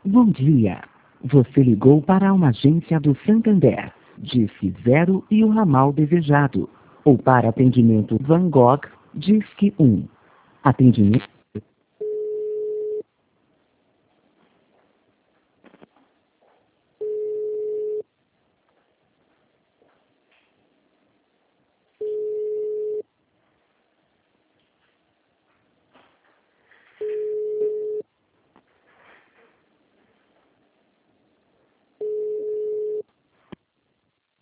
Bom dia. Você ligou para uma agência do Santander. Disque 0 e o ramal desejado. Ou para atendimento Van Gogh, disque 1. Atendimento.